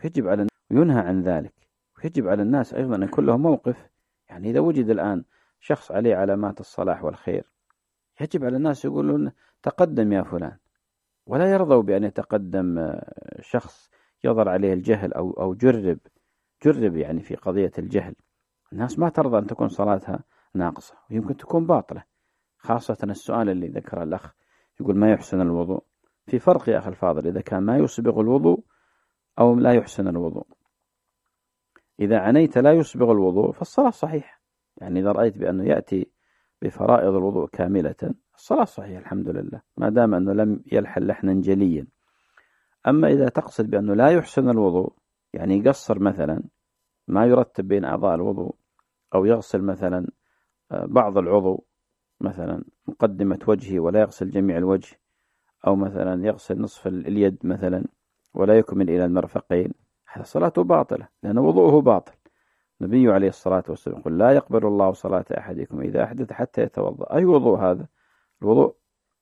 ويجب على الناس أيضا أن يكون لهم موقف. يعني إذا وجد الآن شخص عليه علامات الصلاح والخير يجب على الناس يقولون تقدم يا فلان، ولا يرضوا بأن يتقدم شخص يظهر عليه الجهل أو جرب يعني في قضية الجهل. الناس ما ترضى أن تكون صلاتها ناقصة ويمكن تكون باطلة، خاصة السؤال اللي ذكر الأخ يقول ما يحسن الوضوء. في فرق يا أخي الفاضل إذا كان ما يسبغ الوضوء أو لا يحسن الوضوء. إذا عنيت لا يسبغ الوضوء فالصلاة صحيحة، يعني إذا رأيت بأنه يأتي بفرائض الوضوء كاملة الصلاة صحيحة الحمد لله، ما دام أنه لم يلحن لحنا جليا. أما إذا تقصد بأنه لا يحسن الوضوء، يعني يقصر مثلا ما يرتب بين أعضاء الوضوء، أو يغسل مثلا بعض العضو مثلا مقدمة وجهه ولا يغسل جميع الوجه، أو مثلا يغسل نصف اليد مثلا ولا يكمل إلى المرفقين، هذا صلاته باطلة لأن وضوءه باطل. النبي عليه الصلاة والسلام يقول لا يقبل الله صلاة أحدكم إذا أحدث حتى يتوضأ. أي وضوء هذا؟ الوضوء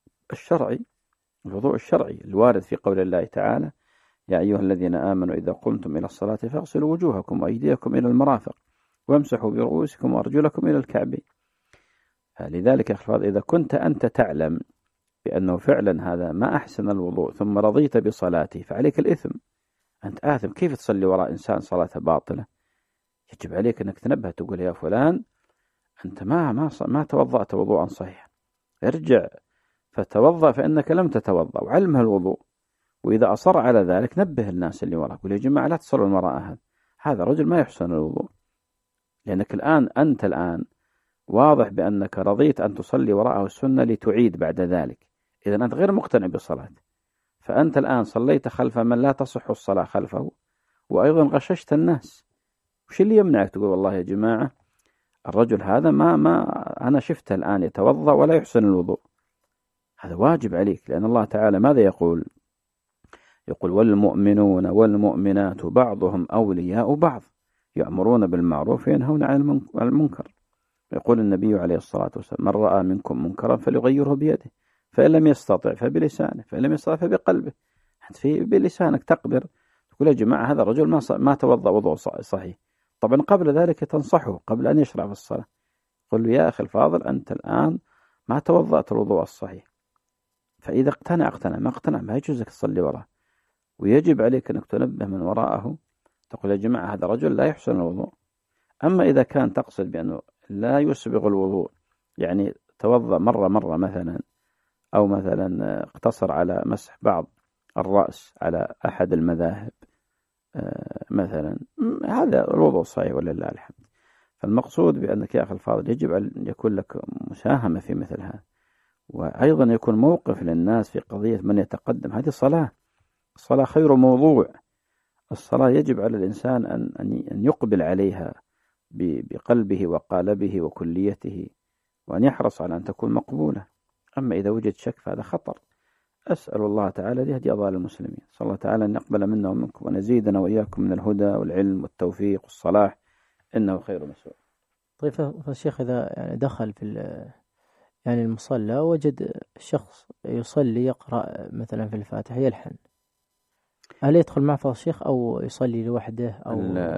الشرعي الوارد في قول الله تعالى يا أيها الذين آمنوا إذا قمتم إلى الصلاة فاغسلوا وجوهكم وأيديكم إلى المرافق وامسحوا برؤوسكم وأرجلكم إلى الكعبين. لذلك يا أخي إذا كنت أنت تعلم بأنه فعلا هذا ما أحسن الوضوء ثم رضيت بصلاته فعليك الإثم، أنت آثم. كيف تصلي وراء إنسان صلاته باطلة؟ يجب عليك أنك تنبه تقول يا فلان أنت ما توضأت وضوءا صحيحا، ارجع فتوضأ فإنك لم تتوضأ، وعلمها الوضوء. وإذا أصر على ذلك نبه الناس اللي وراء، قل يا جماعة لا تصلون وراء هذا رجل ما يحسن الوضوء، لأنك أنت الآن واضح بأنك رضيت أن تصلي وراءه السنة لتعيد بعد ذلك، إذا أنت غير مقتنع بالصلاة، فأنت الآن صليت خلف من لا تصح الصلاة خلفه، وأيضا غششت الناس. وش اللي يمنعك تقول والله يا جماعة الرجل هذا ما أنا شفته الآن يتوضأ ولا يحسن الوضوء؟ هذا واجب عليك، لأن الله تعالى ماذا يقول والمؤمنون والمؤمنات بعضهم أولياء بعض يأمرون بالمعروف وينهون عن المنكر. يقول النبي عليه الصلاة والسلام من رأى منكم منكرا فليغيره بيده فإن لم يستطع فبلسانه فإن لم يستطع فبقلبه. بلسانك تقدر تقول يا جماعة هذا الرجل ما توضأ وضوء صحيح. طبعا قبل ذلك تنصحه قبل أن يشرع في الصلاة، قل له يا أخي الفاضل أنت الآن ما توضأت الوضوء الصحيح، فإذا اقتنع ما اقتنع ما يجوز لك تصلي وراه، ويجب عليك أنك تنبه من وراءه تقول يا جماعة هذا الرجل لا يحسن الوضوء. أما إذا كان تقصد بأنه لا يسبغ الوضوء، يعني توضأ مرة مثلا، أو مثلا اقتصر على مسح بعض الرأس على أحد المذاهب مثلا، هذا الوضوء صحيح ولله الحمد. فالمقصود بأنك يا أخي الفاضل يجب أن يكون لك مساهمة في مثل هذا، وأيضا يكون موقف للناس في قضية من يتقدم. هذه الصلاة خير موضوع. الصلاة يجب على الإنسان أن يقبل عليها بقلبه وقالبه وكليته، وأن يحرص على أن تكون مقبولة. أما إذا وجد شك فهذا خطر. أسأل الله تعالى ليهدي أضال المسلمين، صلى الله تعالى أن يقبل منا ومنكم ونزيدنا وإياكم من الهدى والعلم والتوفيق والصلاح، إنه خير مسؤول. طيب فالشيخ إذا يعني دخل في يعني المصلى وجد شخص يصلي يقرأ مثلا في الفاتحة يلحن، هل يدخل معه فضل الشيخ أو يصلي لوحده أو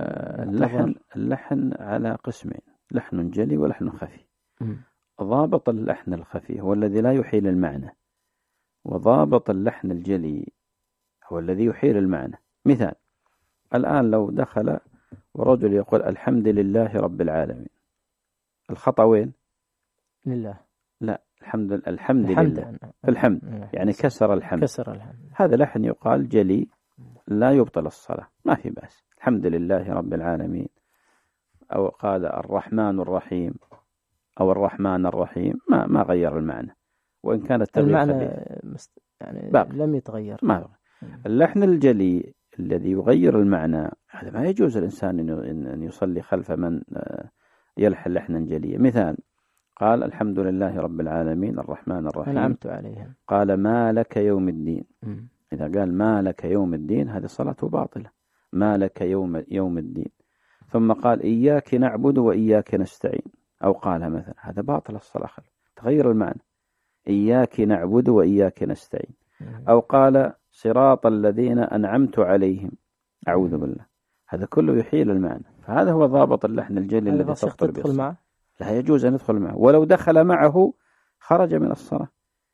اللحن على قسمين، لحن جلي ولحن خفي. ضابط اللحن الخفي هو الذي لا يحيل المعنى، وضابط اللحن الجلي هو الذي يحيل المعنى. مثال، الآن لو دخل ورجل يقول الحمد لله رب العالمين، الخطأ وين؟ لله. لا، الحمد لله، الحمد يعني كسر الحمد، هذا لحن يقال جلي لا يبطل الصلاة، ما في بأس. الحمد لله رب العالمين، أو قال الرحمن الرحيم أو الرحمن الرحيم، ما غير المعنى، وإن كان التغيير المعنى يعني لم يتغير. ما اللحن الجلي الذي يغير المعنى هذا ما يجوز الإنسان أن يصلي خلف من يلحن لحنا جليا. مثال، قال الحمد لله رب العالمين الرحمن الرحيم أنعمت عليهم، قال ما لك يوم الدين. إذا قال ما لك يوم الدين هذه صلاته باطلة، ما لك يوم الدين. ثم قال إياك نعبد وإياك نستعين، أو قالها مثلا، هذا باطل الصلاة، تغير المعنى، إياك نعبد وإياك نستعين. أو قال صراط الذين أنعمت عليهم، أعوذ بالله، هذا كله يحيل المعنى. فهذا هو ضابط اللحن الجلي الذي تبطل به الصلاة. لا يجوز أن يدخل معه، ولو دخل معه خرج من الصلاة.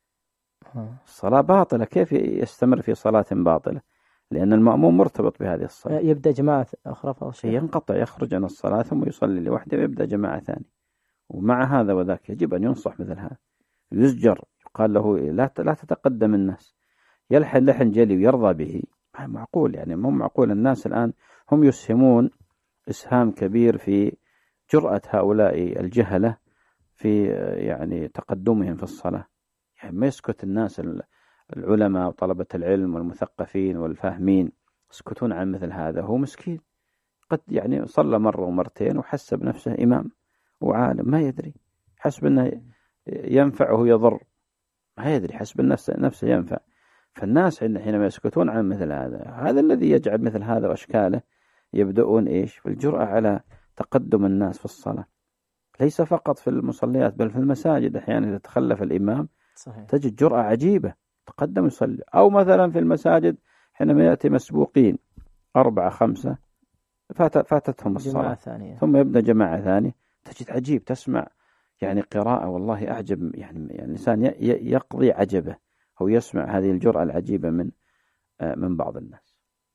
الصلاة باطلة، كيف يستمر في صلاة باطلة؟ لأن المأموم مرتبط بهذه الصلاة. يبدأ جماعة أخرى ينقطع، يخرج عن الصلاة ثم يصلي لوحده ويبدأ جماعة ثانية. ومع هذا وذاك يجب أن ينصح مثل هذا، يزجر، يقال له لا تتقدم الناس، يلحن لحن جلي ويرضى به، معقول؟ يعني مو معقول. الناس الآن هم يسهمون إسهام كبير في جرأة هؤلاء الجهلة في يعني تقدمهم في الصلاة. يعني ما يسكت الناس العلماء وطلبة العلم والمثقفين والفاهمين يسكتون عن مثل هذا. هو مسكين قد يعني صلى مرة ومرتين وحسب نفسه إمام وعالم، ما يدري، حسب أنه ينفع وهو يضر، ما يدري، حسب نفسه ينفع. فالناس حينما يسكتون عن مثل هذا الذي يجعل مثل هذا وأشكاله يبدأون إيش؟ في الجرأة على تقدم الناس في الصلاة، ليس فقط في المصليات بل في المساجد. أحيانا يتخلف الإمام صحيح، تجد جرأة عجيبة، تقدم يصلي. أو مثلا في المساجد حينما يأتي مسبوقين 4 5 فاتتهم الصلاة ثم يبدأ جماعة ثانية، تجد عجيب، تسمع يعني قراءة والله أعجب، يعني الإنسان يقضي عجبه أو يسمع هذه الجرأة العجيبة من بعض الناس.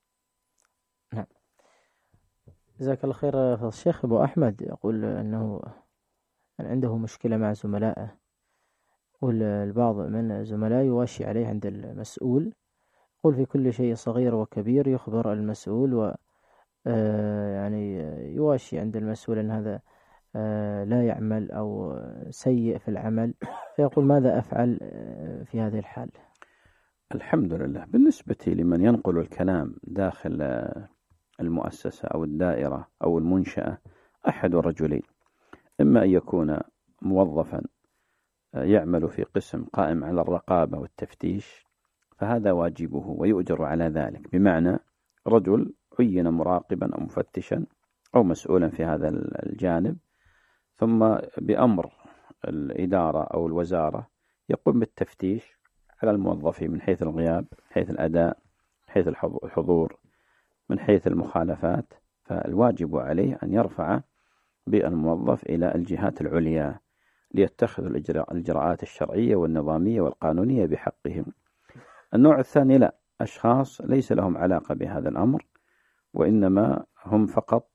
نعم، جزاك الله خير. الشيخ أبو أحمد يقول أنه عنده مشكلة مع زملائه، والبعض من زملائه يواشي عليه عند المسؤول، يقول في كل شيء صغير وكبير يخبر المسؤول، و يعني يواشي عند المسؤول أن هذا لا يعمل أو سيء في العمل، فيقول ماذا أفعل في هذه الحال؟ الحمد لله، بالنسبة لمن ينقل الكلام داخل المؤسسة أو الدائرة أو المنشأة أحد رجلين، إما أن يكون موظفا يعمل في قسم قائم على الرقابة والتفتيش، فهذا واجبه ويؤجر على ذلك، بمعنى رجل عين مراقبا أو مفتشا أو مسؤولا في هذا الجانب، ثم بأمر الإدارة أو الوزارة يقوم بالتفتيش على الموظفين من حيث الغياب، من حيث الأداء، من حيث الحضور، من حيث المخالفات. فالواجب عليه أن يرفع بالموظف إلى الجهات العليا ليتخذوا الإجراءات الشرعية والنظامية والقانونية بحقهم. النوع الثاني لا، أشخاص ليس لهم علاقة بهذا الأمر، وإنما هم فقط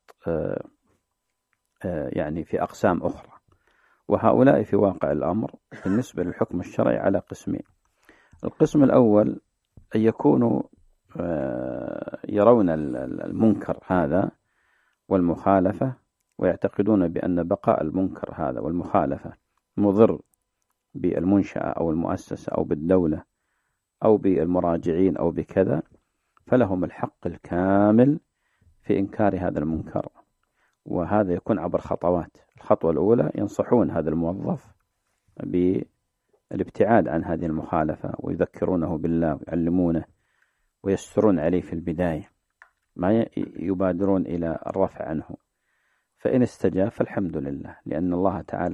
يعني في أقسام أخرى، وهؤلاء في واقع الأمر بالنسبة للحكم الشرعي على قسمين. القسم الأول أن يكونوا يرون المنكر هذا والمخالفة ويعتقدون بأن بقاء المنكر هذا والمخالفة مضر بالمنشأة أو المؤسسة أو بالدولة أو بالمراجعين أو بكذا، فلهم الحق الكامل في إنكار هذا المنكر. وهذا يكون عبر خطوات. الخطوة الأولى ينصحون هذا الموظف بالابتعاد عن هذه المخالفة ويذكرونه بالله ويعلمونه ويسترون عليه في البداية، ما يبادرون إلى الرفع عنه. فإن استجاب فالحمد لله، لأن الله تعالى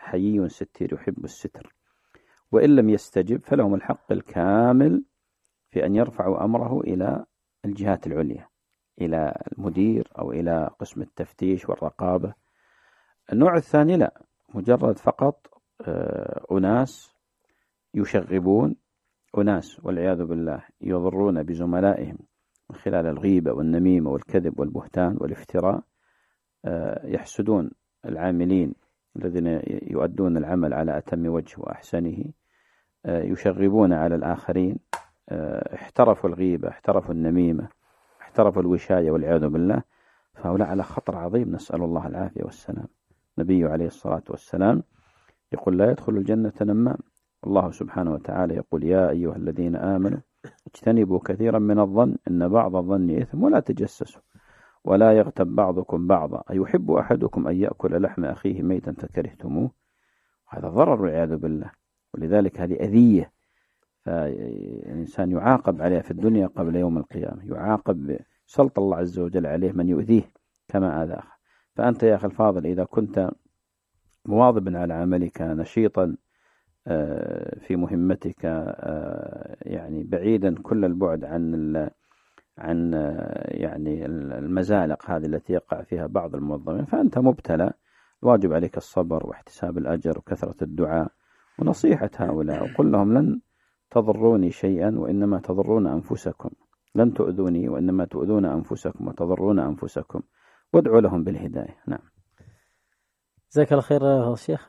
حيي ستير يحب الستر. وإن لم يستجب فلهم الحق الكامل في أن يرفعوا أمره إلى الجهات العليا، إلى المدير أو إلى قسم التفتيش والرقابة. النوع الثاني لا، مجرد فقط أناس يشغبون، أناس والعياذ بالله يضرون بزملائهم من خلال الغيبة والنميمة والكذب والبهتان والافتراء، يحسدون العاملين الذين يؤدون العمل على أتم وجه وأحسنه، يشغبون على الآخرين، احترفوا الغيبة، احترفوا النميمة، احترفوا الوشاية والعياذ بالله. فهؤلاء على خطر عظيم، نسأل الله العافية والسلام. نبي عليه الصلاة والسلام يقول لا يدخل الجنة نمام. الله سبحانه وتعالى يقول يا أيها الذين آمنوا اجتنبوا كثيرا من الظن إن بعض الظن إثم ولا تجسسوا ولا يغتب بعضكم بعضا أيحب أحدكم أن يأكل لحم أخيه ميتا فكرهتموه. هذا ضرر والعياذ بالله، ولذلك هذه أذية، فالإنسان يعاقب عليها في الدنيا قبل يوم القيامة، يعاقب سلط الله عز وجل عليه من يؤذيه كما آذاه. فأنت يا أخي الفاضل إذا كنت مواظبا على عملك، نشيطا في مهمتك، يعني بعيدا كل البعد عن يعني المزالق هذه التي يقع فيها بعض الموظفين، فأنت مبتلى. الواجب عليك الصبر واحتساب الأجر وكثرة الدعاء ونصيحة هؤلاء، وقل لهم لن تضروني شيئا وإنما تضرون أنفسكم، لن تؤذوني وإنما تؤذون أنفسكم وتضرون أنفسكم، وادعوا لهم بالهداية. نعم. جزاك الله خير فضيلة الشيخ.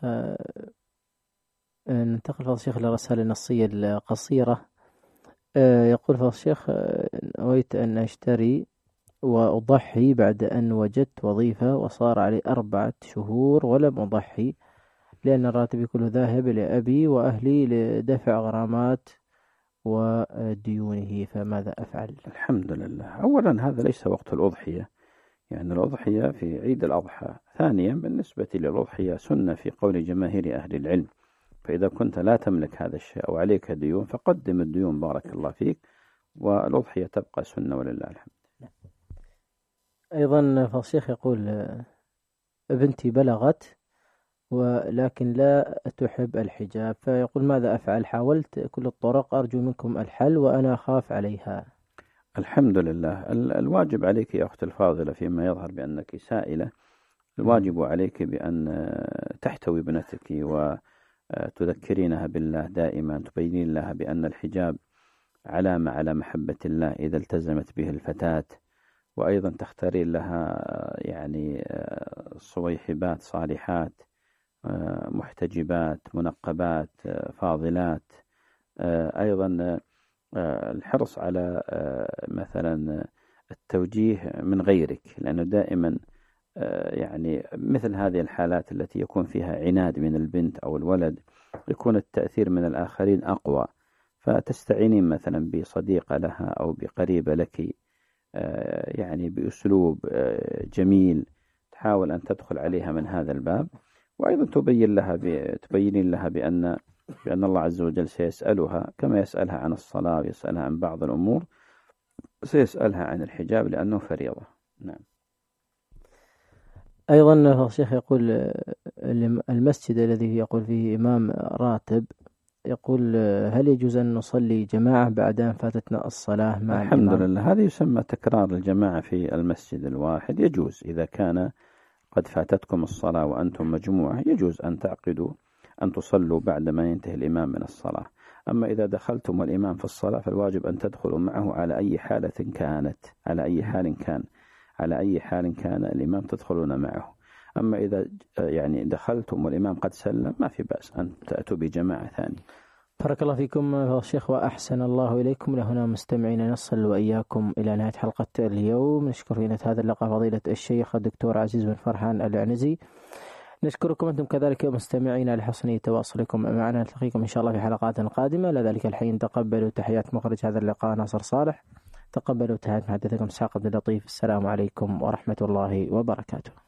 ننتقل فضيلة الشيخ للرسالة النصية القصيرة. يقول فضيلة الشيخ نويت أن أشتري وأضحي بعد أن وجدت وظيفة وصار علي 4 شهور ولم أضحي لأن راتبي كله ذاهب لأبي وأهلي لدفع غرامات وديونه، فماذا أفعل؟ الحمد لله. أولا هذا ليس وقت الأضحية، يعني الأضحية في عيد الأضحى. ثانيا بالنسبة للأضحية سنة في قول جماهير أهل العلم، فإذا كنت لا تملك هذا الشيء أو عليك ديون فقدم الديون بارك الله فيك، والأضحية تبقى سنة ولله الحمد. أيضا فالشيخ يقول بنتي بلغت ولكن لا تحب الحجاب، فيقول ماذا أفعل؟ حاولت كل الطرق، أرجو منكم الحل وأنا أخاف عليها. الحمد لله. الواجب عليك يا أختي الفاضلة فيما يظهر بأنك سائلة، الواجب عليك بأن تحتوي ابنتك وتذكرينها بالله دائما، تبينين لها بأن الحجاب علامة على محبة الله إذا التزمت به الفتاة، وأيضا تختارين لها يعني صويحبات صالحات محتجبات منقبات فاضلات. أيضا الحرص على مثلا التوجيه من غيرك، لأنه دائما يعني مثل هذه الحالات التي يكون فيها عناد من البنت أو الولد يكون التأثير من الآخرين أقوى، فتستعينين مثلا بصديقة لها أو بقريبة لك يعني بأسلوب جميل تحاول أن تدخل عليها من هذا الباب، وأيضا تبينين لها بأن الله عز وجل سيسألها كما يسألها عن الصلاة ويسألها عن بعض الأمور، سيسألها عن الحجاب لأنه فريضة. نعم. أيضا الشيخ يقول المسجد الذي يقول فيه إمام راتب، يقول هل يجوز أن نصلي جماعة بعد أن فاتتنا الصلاة مع الحمد الإمام؟ لله. هذا يسمى تكرار الجماعة في المسجد الواحد، يجوز إذا كان قد فاتتكم الصلاة وأنتم مجموعة، يجوز أن تعقدوا أن تصلوا بعد ما ينتهي الإمام من الصلاة. أما إذا دخلتم والإمام في الصلاة فالواجب أن تدخلوا معه على أي حالة كانت، على أي حال كان الإمام تدخلون معه. أما إذا يعني دخلتم والإمام قد سلم ما في بأس أن تأتوا بجماعة ثانية. بارك الله فيكم الشيخ وأحسن الله إليكم. لهنا مستمعين نصل وإياكم إلى نهاية حلقة اليوم. نشكر في هذا اللقاء فضيلة الشيخ الدكتور عزيز بن فرحان العنزي. نشكركم أنتم كذلك مستمعين لحسن تواصلكم معنا. نلتقيكم إن شاء الله في حلقات قادمة. لذلك الحين تقبلوا تحيات مخرج هذا اللقاء ناصر صالح، تقبلوا تحيات محدثكم إسحاق عبد اللطيف. السلام عليكم ورحمة الله وبركاته.